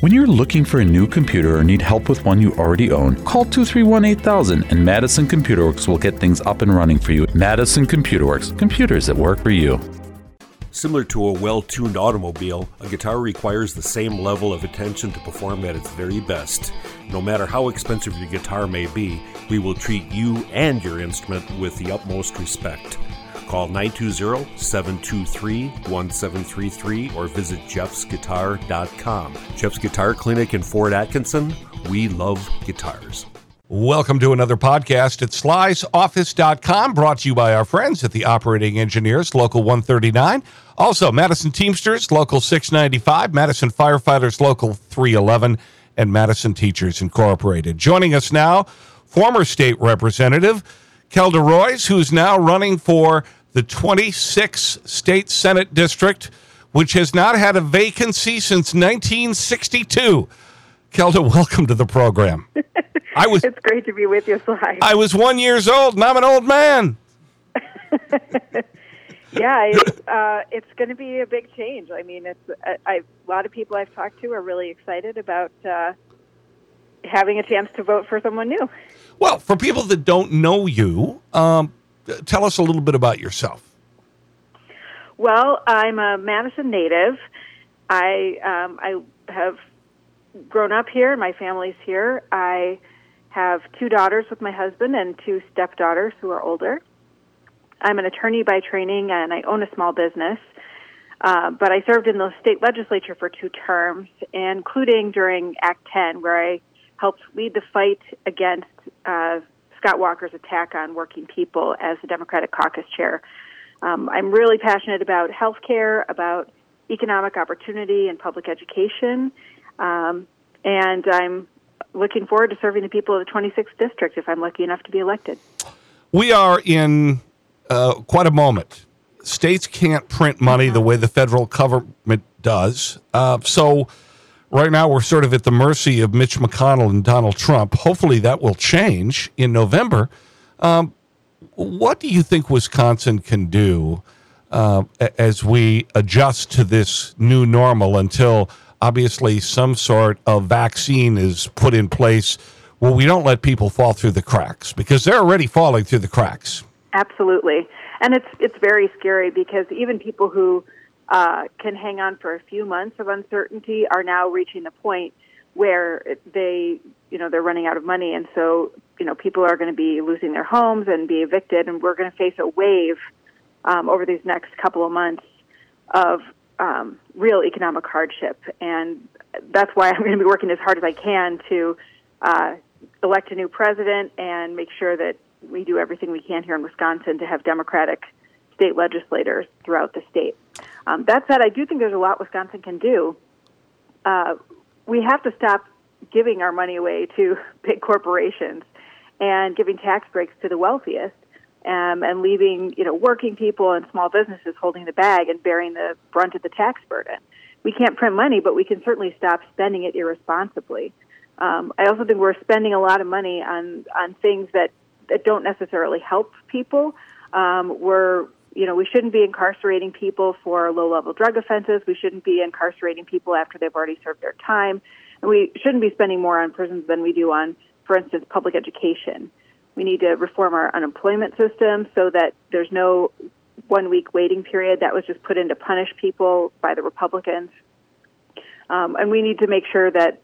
When you're looking for a new computer or need help with one you already own, call 231-8000 and Madison Computer Works will get things up and running for you. Madison Computer Works, computers that work for you. Similar to a well-tuned automobile, a guitar requires the same level of attention to perform at its very best. No matter how expensive your guitar may be, we will treat you and your instrument with the utmost respect. Call 920-723-1733 or visit jeffsguitar.com. Jeff's Guitar Clinic in Fort Atkinson. We love guitars. Welcome to another podcast at slysoffice.com, brought to you by our friends at the Operating Engineers, Local 139. Also, Madison Teamsters, Local 695, Madison Firefighters, Local 311, and Madison Teachers Incorporated. Joining us now, former state representative Kelda Roys, who's now running for the 26th State Senate District, which has not had a vacancy since 1962. Kelda, welcome to the program. It's great to be with you, Sly. I was 1 year old, and I'm an old man. Yeah, it's going to be a big change. I mean, a lot of people I've talked to are really excited about having a chance to vote for someone new. Well, for people that don't know you, tell us a little bit about yourself. Well, I'm a Madison native. I have grown up here. My family's here. I have 2 daughters with my husband and 2 stepdaughters who are older. I'm an attorney by training, and I own a small business. But I served in the state legislature for 2 terms, including during Act 10, where I helped lead the fight against Scott Walker's attack on working people as the Democratic caucus chair. I'm really passionate about health care, about economic opportunity and public education, and I'm looking forward to serving the people of the 26th District if I'm lucky enough to be elected. We are in quite a moment. States can't print money the way the federal government does. So right now we're sort of at the mercy of Mitch McConnell and Donald Trump. Hopefully that will change in November. What do you think Wisconsin can do as we adjust to this new normal until obviously some sort of vaccine is put in place where we don't let people fall through the cracks, because they're already falling through the cracks? Absolutely. And it's very scary, because even people who can hang on for a few months of uncertainty are now reaching the point where they're running out of money. And so, people are going to be losing their homes and be evicted, and we're going to face a wave over these next couple of months of real economic hardship. And that's why I'm going to be working as hard as I can to elect a new president and make sure that we do everything we can here in Wisconsin to have Democratic state legislators throughout the state. That said, I do think there's a lot Wisconsin can do. We have to stop giving our money away to big corporations and giving tax breaks to the wealthiest, and leaving working people and small businesses holding the bag and bearing the brunt of the tax burden. We can't print money, but we can certainly stop spending it irresponsibly. I also think we're spending a lot of money on things that don't necessarily help people. We shouldn't be incarcerating people for low-level drug offenses. We shouldn't be incarcerating people after they've already served their time. And we shouldn't be spending more on prisons than we do on, for instance, public education. We need to reform our unemployment system so that there's no 1-week waiting period that was just put in to punish people by the Republicans. And we need to make sure that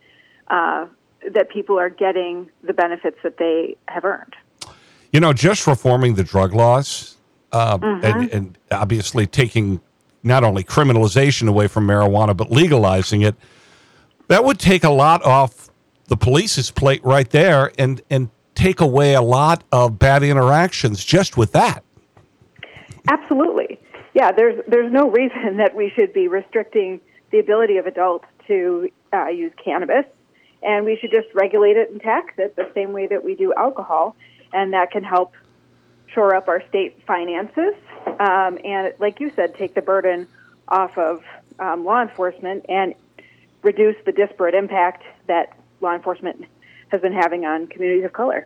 people are getting the benefits that they have earned. Just reforming the drug laws and obviously taking not only criminalization away from marijuana, but legalizing it, that would take a lot off the police's plate right there and take away a lot of bad interactions just with that. Absolutely. Yeah, there's no reason that we should be restricting the ability of adults to use cannabis, and we should just regulate it and tax it the same way that we do alcohol, and that can help shore up our state finances, and like you said, take the burden off of law enforcement and reduce the disparate impact that law enforcement has been having on communities of color.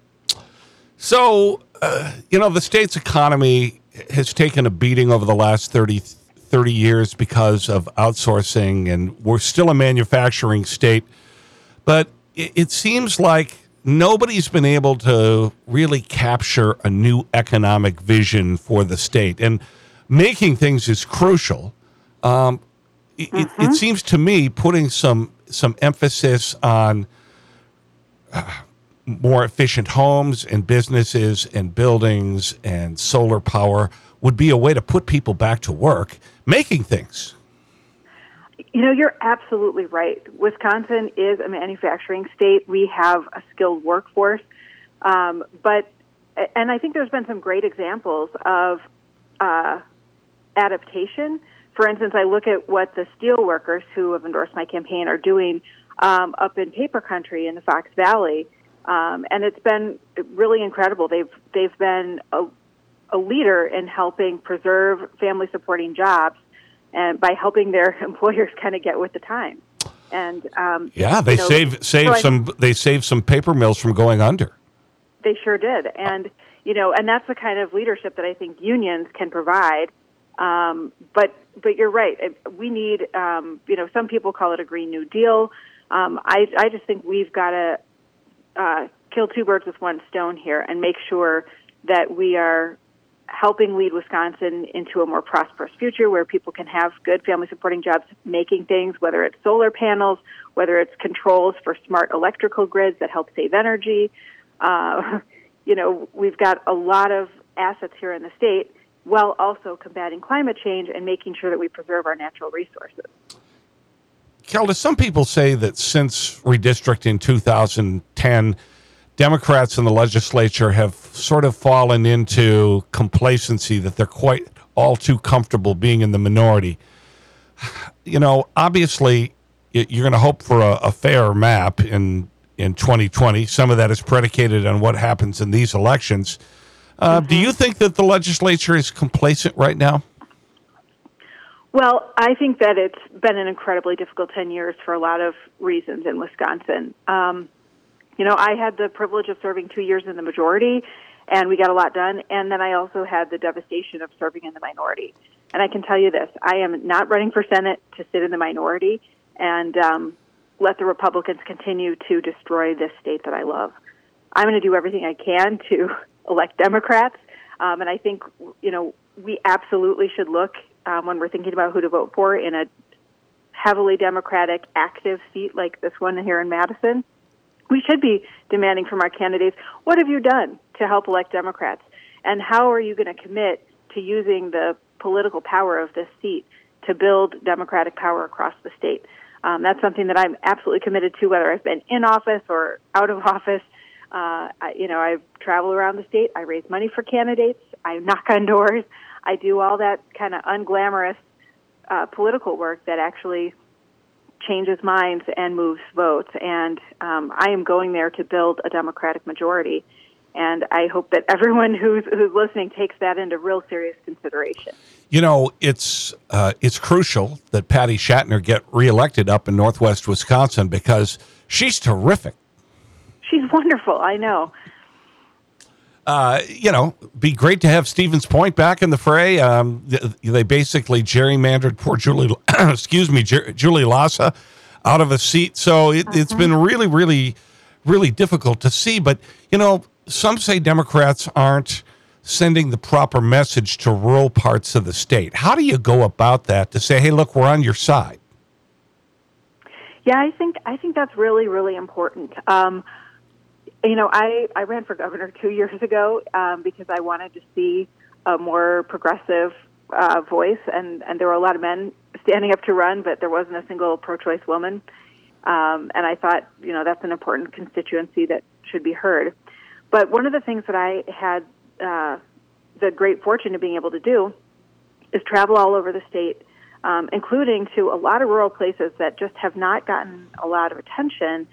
So, the state's economy has taken a beating over the last 30 30 years because of outsourcing, and we're still a manufacturing state. But it seems like nobody's been able to really capture a new economic vision for the state. And making things is crucial. It seems to me putting some emphasis on more efficient homes and businesses and buildings and solar power would be a way to put people back to work making things. You know, you're absolutely right. Wisconsin is a manufacturing state. We have a skilled workforce. And I think there's been some great examples of adaptation. For instance, I look at what the steel workers who have endorsed my campaign are doing up in paper country in the Fox Valley. And it's been really incredible. They've been a leader in helping preserve family-supporting jobs, and by helping their employers kind of get with the times. And they saved some paper mills from going under. They sure did, and and that's the kind of leadership that I think unions can provide. But you're right. We need some people call it a Green New Deal. I just think we've got to kill two birds with one stone here and make sure that we are helping lead Wisconsin into a more prosperous future where people can have good family-supporting jobs making things, whether it's solar panels, whether it's controls for smart electrical grids that help save energy. We've got a lot of assets here in the state while also combating climate change and making sure that we preserve our natural resources. Kelda, some people say that since redistricting in 2010, Democrats in the legislature have sort of fallen into complacency, that they're quite all too comfortable being in the minority. Obviously, you're going to hope for a fair map in 2020. Some of that is predicated on what happens in these elections. Do you think that the legislature is complacent right now? Well, I think that it's been an incredibly difficult 10 years for a lot of reasons in Wisconsin. I had the privilege of serving 2 years in the majority, and we got a lot done. And then I also had the devastation of serving in the minority. And I can tell you this, I am not running for Senate to sit in the minority and let the Republicans continue to destroy this state that I love. I'm going to do everything I can to elect Democrats. And I think, we absolutely should look when we're thinking about who to vote for in a heavily Democratic active seat like this one here in Madison. We should be demanding from our candidates, what have you done to help elect Democrats? And how are you going to commit to using the political power of this seat to build Democratic power across the state? That's something that I'm absolutely committed to, whether I've been in office or out of office. I travel around the state. I raise money for candidates. I knock on doors. I do all that kind of unglamorous political work that actually changes minds and moves votes. And I am going there to build a Democratic majority. And I hope that everyone who's listening takes that into real serious consideration. It's crucial that Patty Shatner get reelected up in Northwest Wisconsin because she's terrific. She's wonderful, I know. Be great to have Stevens Point back in the fray. They basically gerrymandered poor Julie Lassa out of a seat. So it's been really, really, really difficult to see. But, some say Democrats aren't sending the proper message to rural parts of the state. How do you go about that to say, hey, look, we're on your side? Yeah, I think that's really, really important. I ran for governor 2 years ago because I wanted to see a more progressive voice, and there were a lot of men standing up to run, but there wasn't a single pro-choice woman. And I thought, that's an important constituency that should be heard. But one of the things that I had the great fortune of being able to do is travel all over the state, including to a lot of rural places that just have not gotten a lot of attention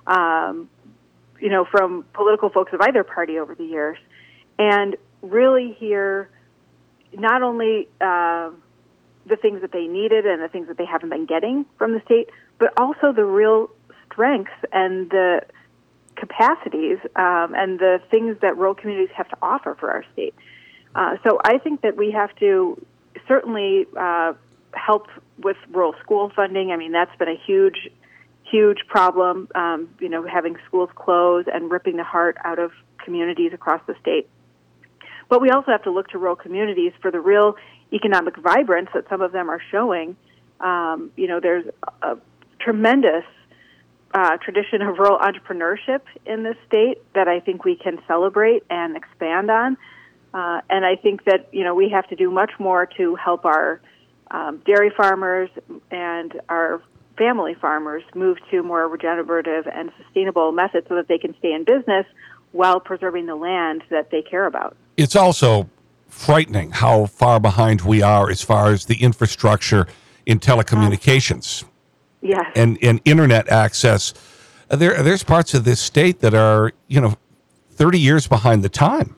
from political folks of either party over the years, and really hear not only the things that they needed and the things that they haven't been getting from the state, but also the real strengths and the capacities and the things that rural communities have to offer for our state. So I think that we have to certainly help with rural school funding. I mean, that's been a huge problem, having schools close and ripping the heart out of communities across the state. But we also have to look to rural communities for the real economic vibrance that some of them are showing. There's a tremendous tradition of rural entrepreneurship in this state that I think we can celebrate and expand on. And I think that, we have to do much more to help our dairy farmers and our family farmers move to more regenerative and sustainable methods so that they can stay in business while preserving the land that they care about. It's also frightening how far behind we are as far as the infrastructure in telecommunications. Yes. And internet access. There's parts of this state that are, 30 years behind the time.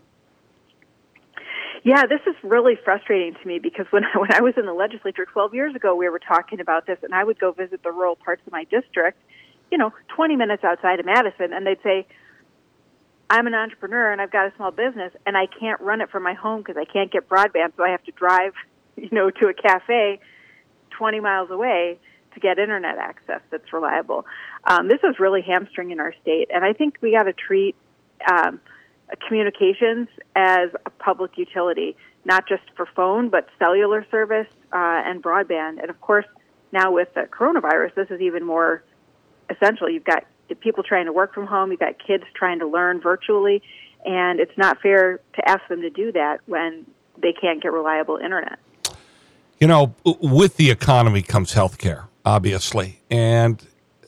Yeah, this is really frustrating to me because when I was in the legislature 12 years ago, we were talking about this, and I would go visit the rural parts of my district, 20 minutes outside of Madison, and they'd say, I'm an entrepreneur and I've got a small business and I can't run it from my home because I can't get broadband, so I have to drive, to a cafe 20 miles away to get internet access that's reliable. This is really hamstringing our state, and I think we got to treat communications as a public utility, not just for phone, but cellular service and broadband. And of course, now with the coronavirus, this is even more essential. You've got people trying to work from home, you've got kids trying to learn virtually, and it's not fair to ask them to do that when they can't get reliable internet. With the economy comes healthcare, obviously, and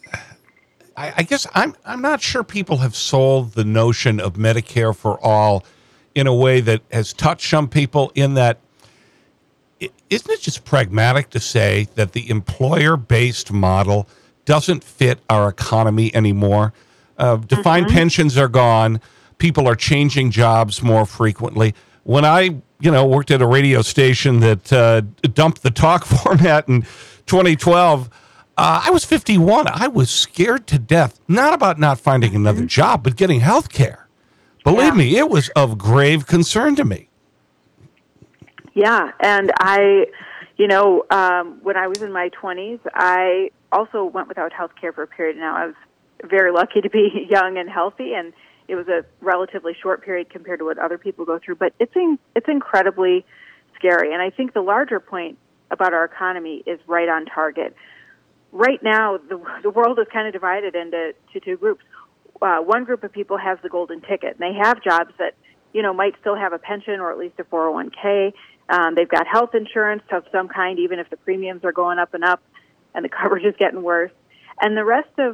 I guess I'm not sure people have sold the notion of Medicare for all in a way that has touched some people, in that, isn't it just pragmatic to say that the employer-based model doesn't fit our economy anymore? Defined pensions are gone. People are changing jobs more frequently. When I, worked at a radio station that dumped the talk format in 2012, I was 51. I was scared to death, not about not finding another job, but getting health care. Believe me, it was of grave concern to me. Yeah, and I, when I was in my 20s, I also went without health care for a period. Now, I was very lucky to be young and healthy, and it was a relatively short period compared to what other people go through, but it's incredibly scary. And I think the larger point about our economy is right on target. Right now, the world is kind of divided into two groups. One group of people has the golden ticket, and they have jobs that, might still have a pension or at least a 401k. They've got health insurance of some kind, even if the premiums are going up and up and the coverage is getting worse. And the rest of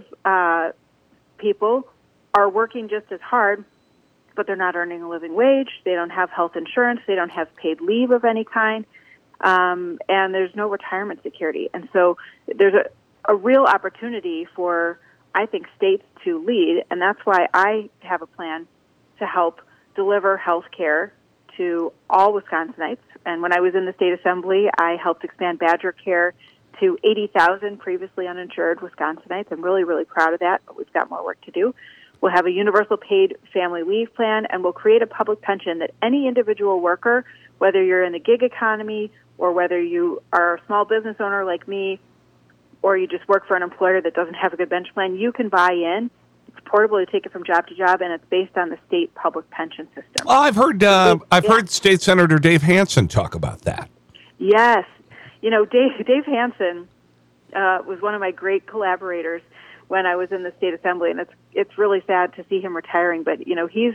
people are working just as hard, but they're not earning a living wage. They don't have health insurance. They don't have paid leave of any kind. And there's no retirement security. And so there's a real opportunity for, I think, states to lead, and that's why I have a plan to help deliver health care to all Wisconsinites. And when I was in the state assembly, I helped expand Badger Care to 80,000 previously uninsured Wisconsinites. I'm really, really proud of that, but we've got more work to do. We'll have a universal paid family leave plan, and we'll create a public pension that any individual worker, whether you're in the gig economy or whether you are a small business owner like me, or you just work for an employer that doesn't have a good pension plan, you can buy in. It's portable to take it from job to job, and it's based on the state public pension system. Well, I've heard State Senator Dave Hansen talk about that. Yes. Dave Hansen was one of my great collaborators when I was in the state assembly, and it's really sad to see him retiring, but, he's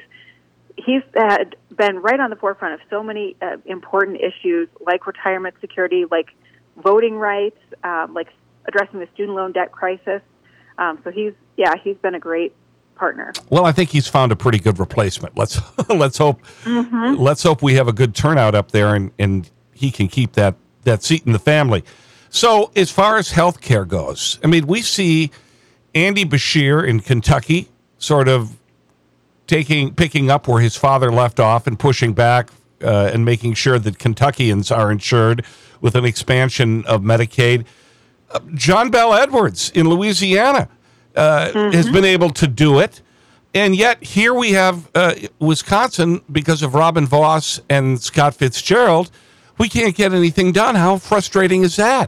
been right on the forefront of so many important issues like retirement security, like voting rights, like addressing the student loan debt crisis. So he's been a great partner. Well, I think he's found a pretty good replacement. Let's hope we have a good turnout up there, and he can keep that seat in the family. So as far as health care goes, I mean, we see Andy Beshear in Kentucky sort of picking up where his father left off and pushing back and making sure that Kentuckians are insured with an expansion of Medicaid. John Bel Edwards in Louisiana has been able to do it. And yet here we have Wisconsin, because of Robin Vos and Scott Fitzgerald, we can't get anything done. How frustrating is that?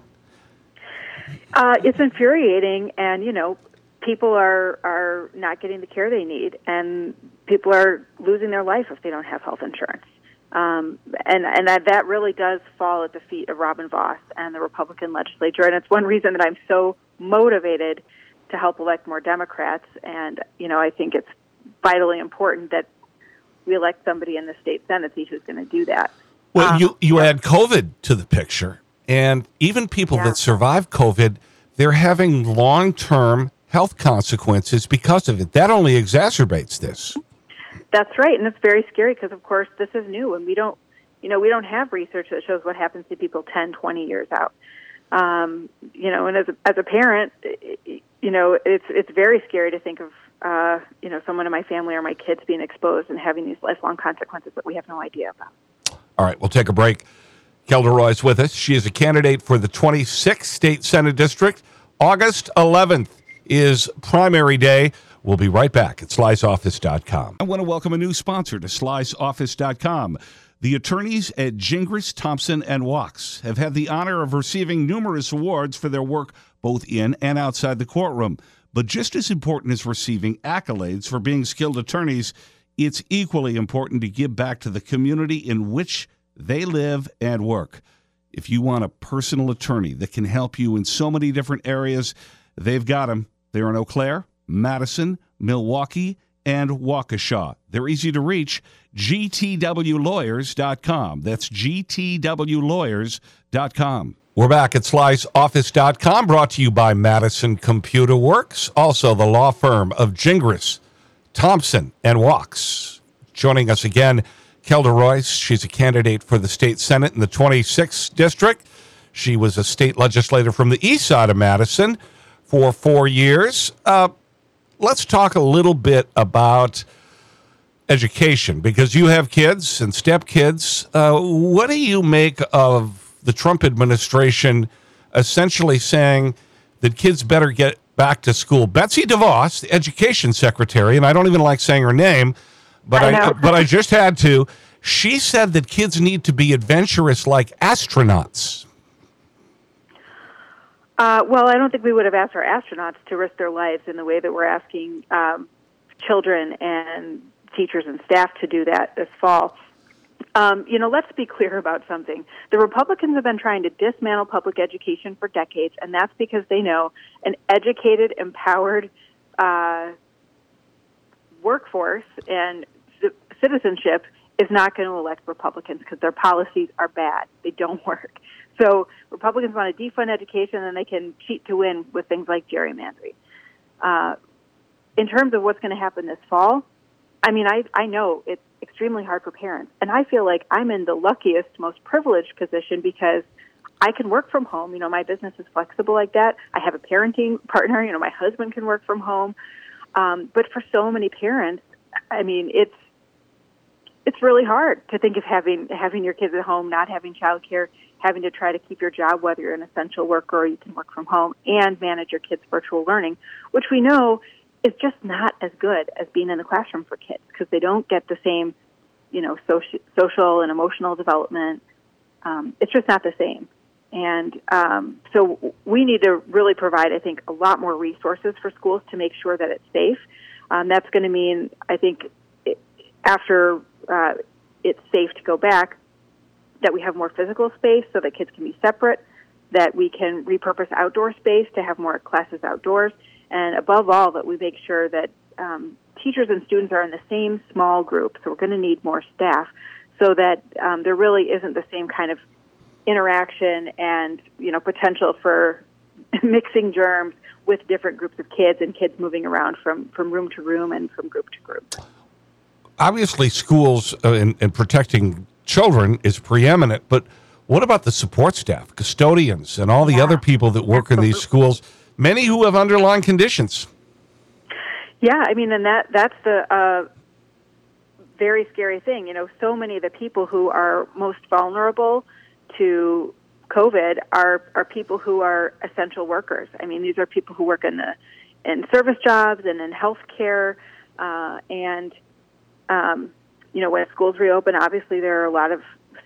It's infuriating, and, people are not getting the care they need, and people are losing their life if they don't have health insurance. And that really does fall at the feet of Robin Vos and the Republican legislature, and it's one reason that I'm so motivated to help elect more Democrats, and, I think it's vitally important that we elect somebody in the state Senate who's going to do that. Well, you add COVID to the picture, and even people that survive COVID, they're having long-term health consequences because of it. That only exacerbates this. That's right, and it's very scary because, of course, this is new, and we don't have research that shows what happens to people 10, 20 years out. And as a parent, it's very scary to think of, someone in my family or my kids being exposed and having these lifelong consequences that we have no idea about. All right, we'll take a break. Kelda Roy's with us. She is a candidate for the 26th State Senate District. August 11th is primary day. We'll be right back at SliceOffice.com. I want to welcome a new sponsor to SliceOffice.com. The attorneys at Gingras, Thompson, and Wachs have had the honor of receiving numerous awards for their work both in and outside the courtroom. But just as important as receiving accolades for being skilled attorneys, it's equally important to give back to the community in which they live and work. If you want a personal attorney that can help you in so many different areas, they've got them. They're in Eau Claire, Madison, Milwaukee, and Waukesha. They're easy to reach. GTWlawyers.com. That's GTWlawyers.com. We're back at SliceOffice.com, brought to you by Madison Computer Works, also the law firm of Gingras, Thompson, and Wachs. Joining us again, Kelda Royce. She's a candidate for the state Senate in the 26th District. She was a state legislator from the east side of Madison for 4 years. Let's talk a little bit about education, because you have kids and stepkids. What do you make of the Trump administration essentially saying that kids better get back to school? Betsy DeVos, the education secretary, and I don't even like saying her name, but I just had to. She said that kids need to be adventurous like astronauts. Well, I don't think we would have asked our astronauts to risk their lives in the way that we're asking children and teachers and staff to do that this fall. Let's be clear about something. The Republicans have been trying to dismantle public education for decades, and that's because they know an educated, empowered workforce and citizenship is not going to elect Republicans because their policies are bad. They don't work. So Republicans want to defund education, and they can cheat to win with things like gerrymandering. In terms of what's going to happen this fall, I know it's extremely hard for parents, and I feel like I'm in the luckiest, most privileged position because I can work from home. My business is flexible like that. I have a parenting partner. My husband can work from home. But for so many parents, it's really hard to think of having your kids at home, not having childcare, having to try to keep your job, whether you're an essential worker or you can work from home, and manage your kids' virtual learning, which we know is just not as good as being in the classroom for kids because they don't get the same, social and emotional development. It's just not the same. And so we need to really provide, I think, a lot more resources for schools to make sure that it's safe. That's going to mean, I think, after it's safe to go back, that we have more physical space so that kids can be separate, that we can repurpose outdoor space to have more classes outdoors, and above all, that we make sure that teachers and students are in the same small group. So we're going to need more staff so that there really isn't the same kind of interaction and, potential for mixing germs with different groups of kids and kids moving around from room to room and from group to group. Obviously, schools in protecting children is preeminent, but what about the support staff, custodians, and all the other people that work in these schools, many who have underlying conditions? Yeah, and that's the very scary thing. So many of the people who are most vulnerable to COVID are people who are essential workers. These are people who work in service jobs and in healthcare, and when schools reopen, obviously there are a lot of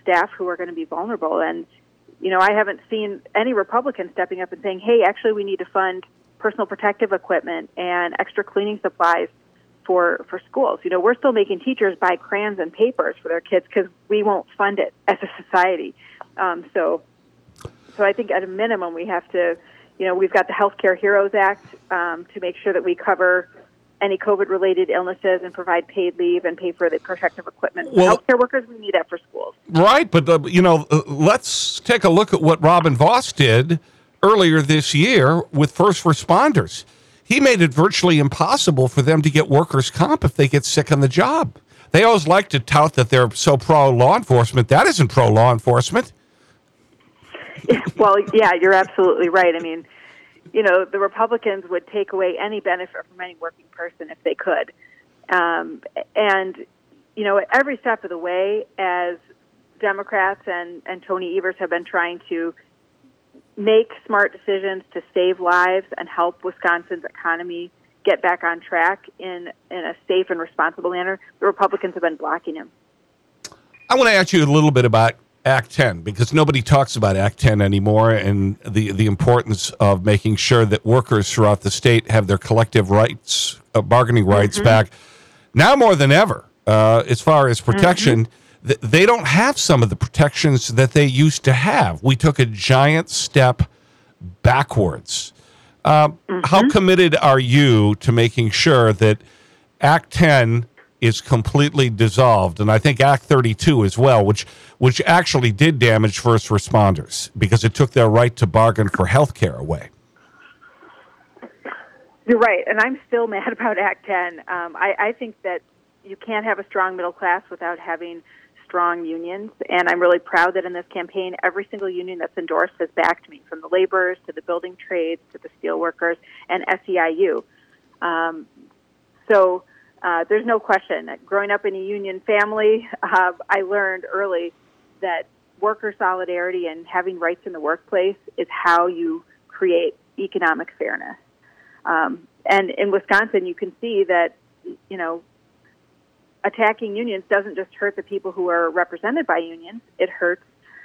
staff who are going to be vulnerable. And, I haven't seen any Republicans stepping up and saying, hey, actually, we need to fund personal protective equipment and extra cleaning supplies for schools. We're still making teachers buy crayons and papers for their kids because we won't fund it as a society. So I think at a minimum we have to, we've got the Healthcare Heroes Act to make sure that we cover any COVID-related illnesses and provide paid leave and pay for the protective equipment. Well, healthcare workers, we need that for schools. Right, but, let's take a look at what Robin Vos did earlier this year with first responders. He made it virtually impossible for them to get workers' comp if they get sick on the job. They always like to tout that they're so pro-law enforcement. That isn't pro-law enforcement. Well, yeah, you're absolutely right. I mean, the Republicans would take away any benefit from any working person if they could. And, every step of the way, as Democrats and Tony Evers have been trying to make smart decisions to save lives and help Wisconsin's economy get back on track in a safe and responsible manner, the Republicans have been blocking him. I want to ask you a little bit about Act 10, because nobody talks about Act 10 anymore, and the importance of making sure that workers throughout the state have their collective rights, bargaining rights back. Now more than ever, as far as protection, they don't have some of the protections that they used to have. We took a giant step backwards. How committed are you to making sure that Act 10 is completely dissolved, and I think Act 32 as well, which actually did damage first responders because it took their right to bargain for health care away? You're right, and I'm still mad about Act 10. I think that you can't have a strong middle class without having strong unions, and I'm really proud that in this campaign, every single union that's endorsed has backed me, from the laborers to the building trades to the steel workers and SEIU. There's no question that growing up in a union family, I learned early that worker solidarity and having rights in the workplace is how you create economic fairness. And in Wisconsin, you can see that, attacking unions doesn't just hurt the people who are represented by unions. It hurts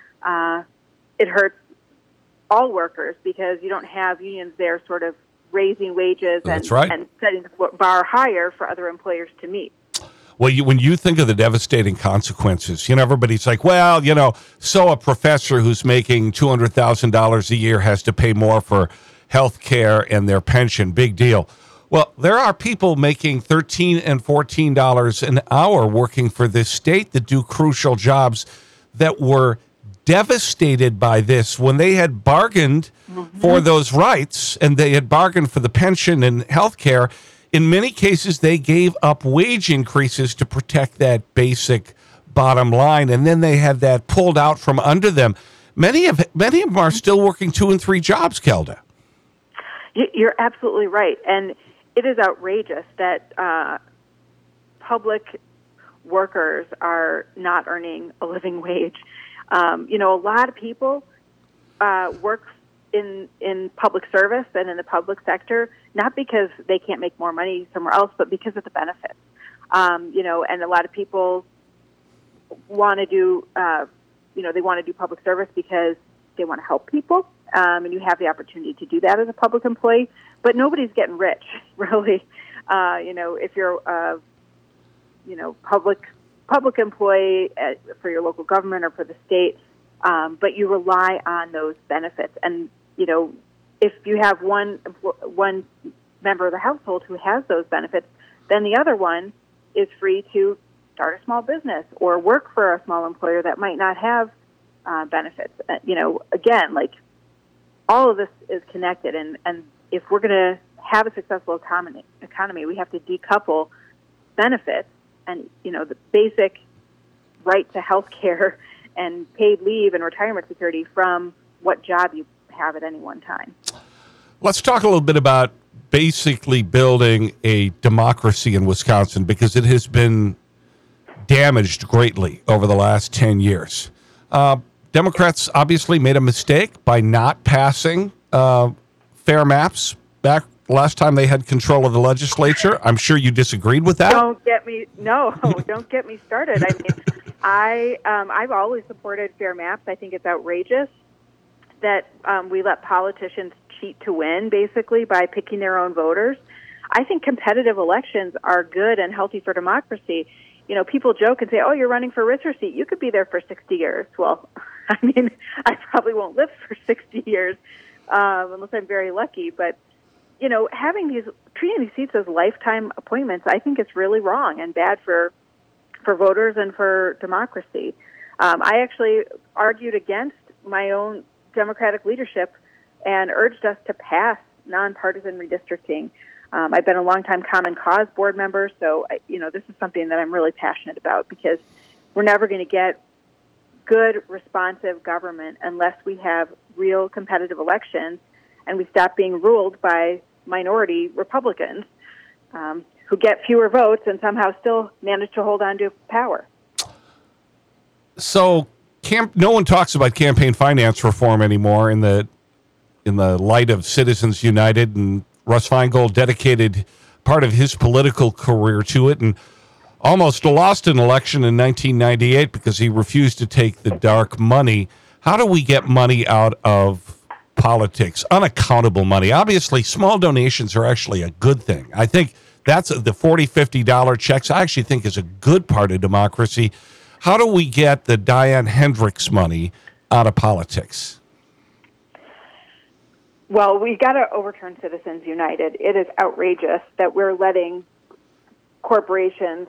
all workers, because you don't have unions there sort of raising wages and setting the bar higher for other employers to meet. Well, when you think of the devastating consequences, everybody's like, so a professor who's making $200,000 a year has to pay more for health care and their pension. Big deal. Well, there are people making $13 and $14 an hour working for this state that do crucial jobs that were devastated by this when they had bargained for those rights, and they had bargained for the pension and health care. In many cases, they gave up wage increases to protect that basic bottom line, and then they had that pulled out from under them. Many of them are still working 2 and 3 jobs, Kelda. You're absolutely right, and it is outrageous that public workers are not earning a living wage. A lot of people work in public service and in the public sector, not because they can't make more money somewhere else, but because of the benefits. And a lot of people want to do, they want to do public service because they want to help people, and you have the opportunity to do that as a public employee. But nobody's getting rich, really. If you're a, public employee for your local government or for the state, but you rely on those benefits. And, if you have one member of the household who has those benefits, then the other one is free to start a small business or work for a small employer that might not have benefits. Again, all of this is connected. And if we're going to have a successful economy, we have to decouple benefits and, the basic right to health care and paid leave and retirement security from what job you have at any one time. Let's talk a little bit about basically building a democracy in Wisconsin, because it has been damaged greatly over the last 10 years. Democrats obviously made a mistake by not passing fair maps back last time they had control of the legislature. I'm sure you disagreed with that. Don't get me started. I mean, I've always supported fair maps. I think it's outrageous that we let politicians cheat to win, basically, by picking their own voters. I think competitive elections are good and healthy for democracy. You know, people joke and say, oh, you're running for a Ritter seat. You could be there for 60 years. Well, I mean, I probably won't live for 60 years unless I'm very lucky. But, you know, treating these seats as lifetime appointments, I think it's really wrong and bad for voters and for democracy. I actually argued against my own Democratic leadership and urged us to pass nonpartisan redistricting. I've been a longtime Common Cause board member, so this is something that I'm really passionate about, because we're never going to get good, responsive government unless we have real competitive elections and we stop being ruled by minority Republicans who get fewer votes and somehow still manage to hold on to power. So no one talks about campaign finance reform anymore in the light of Citizens United, and Russ Feingold dedicated part of his political career to it and almost lost an election in 1998 because he refused to take the dark money. How do we get money out of politics, unaccountable money? Obviously, small donations are actually a good thing. I think that's the $40, $50 checks, I actually think is a good part of democracy. How do we get the Diane Hendricks money out of politics? Well, we got to overturn Citizens United. It is outrageous that we're letting corporations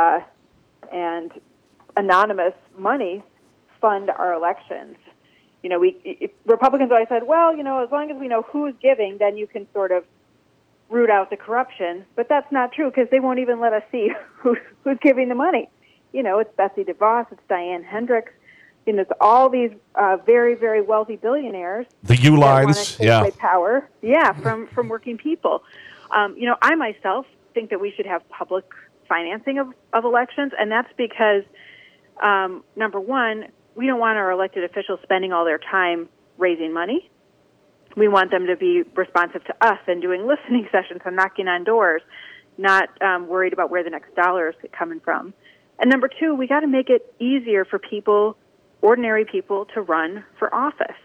and anonymous money fund our elections. You know, Republicans always said, well, as long as we know who's giving, then you can sort of root out the corruption. But that's not true, because they won't even let us see who's giving the money. It's Betsy DeVos, it's Diane Hendricks. It's all these very, very wealthy billionaires. The U-lines, that want to take away power, from working people. I myself think that we should have public financing of elections, and that's because, number one, we don't want our elected officials spending all their time raising money. We want them to be responsive to us and doing listening sessions and knocking on doors, not worried about where the next dollar is coming from. And number two, we got to make it easier for ordinary people, to run for office.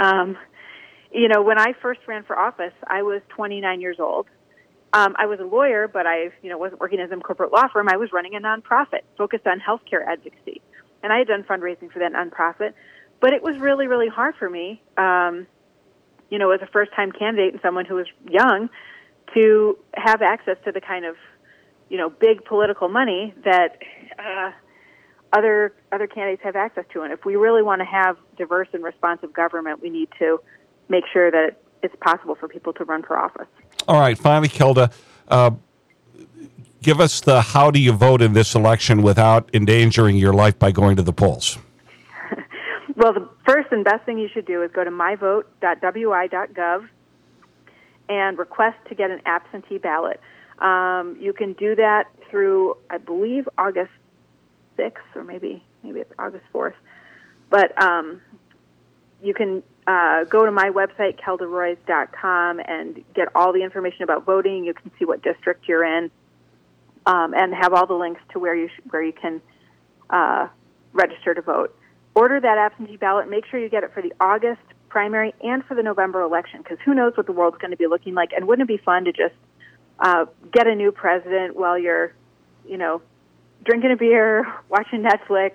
When I first ran for office, I was 29 years old. I was a lawyer, but I wasn't working as a corporate law firm. I was running a nonprofit focused on healthcare advocacy. And I had done fundraising for that nonprofit. But it was really, really hard for me, as a first-time candidate and someone who was young, to have access to the kind of, big political money that other candidates have access to. And if we really want to have diverse and responsive government, we need to make sure that it's possible for people to run for office. All right, finally, Kilda, give us the how do you vote in this election without endangering your life by going to the polls? Well, the first and best thing you should do is go to myvote.wi.gov and request to get an absentee ballot. You can do that through, I believe, August 6th, or maybe it's August 4th. But you can go to my website, keldaroys.com, and get all the information about voting. You can see what district you're in, and have all the links to where you can register to vote. Order that absentee ballot. Make sure you get it for the August primary and for the November election, because who knows what the world's going to be looking like. And wouldn't it be fun to just get a new president while you're, drinking a beer, watching Netflix,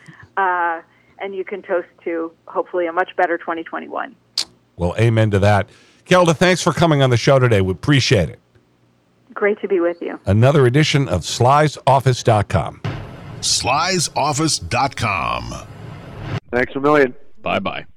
and you can toast to hopefully a much better 2021. Well, amen to that. Kelda, thanks for coming on the show today. We appreciate it. Great to be with you. Another edition of SlysOffice.com. SlysOffice.com. Thanks a million. Bye-bye.